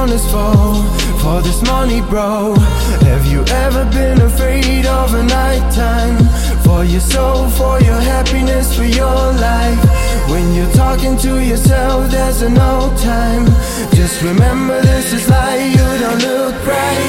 corners fall for this money, bro. Have you ever been afraid of a nighttime? For your soul, for your happiness, for your life. When you're talking to yourself, there's no time. Just remember this is life, you don't look right.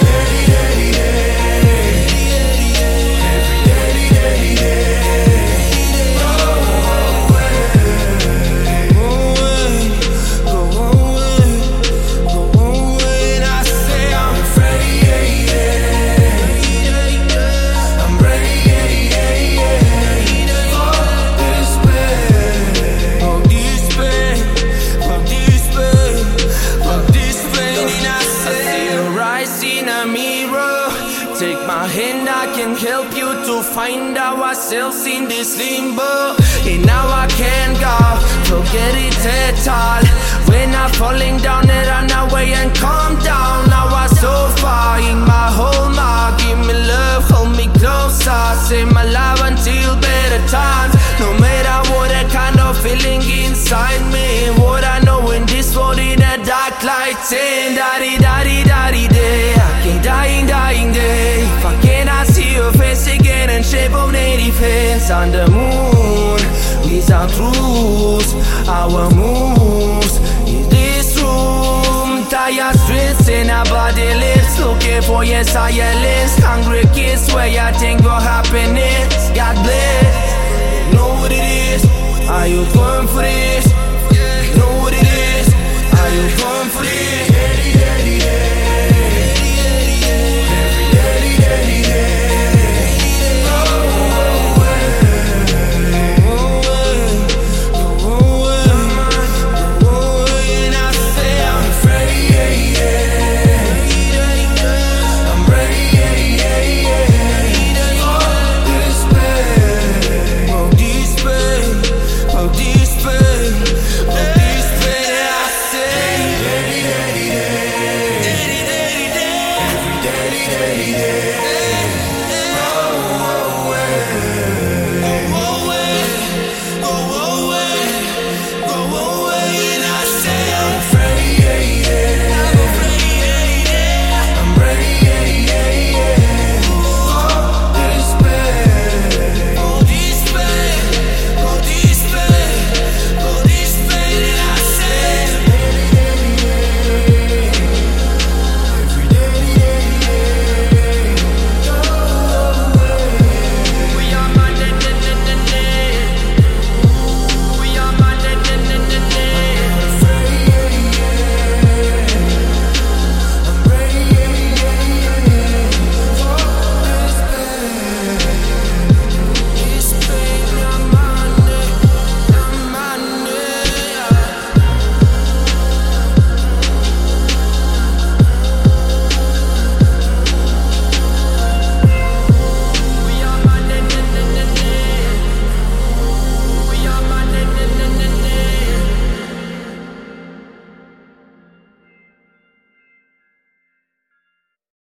Take my hand, I can help you to find ourselves in this limbo. And now I can't go, forget it at all. We're not falling down and run away and calm down. Now I'm so far in my home, give me love, hold me closer. Save my life until better times. No matter what that kind of feeling inside me, what I know in this world in a dark light, saying daddy-daddy-daddy-day. I can't dying day. If I cannot see your face again in shape of native hands on the moon, these are truths, our moves in this room. Tired streets in our body lips, looking for yes silence. Hungry kids where you think will happen.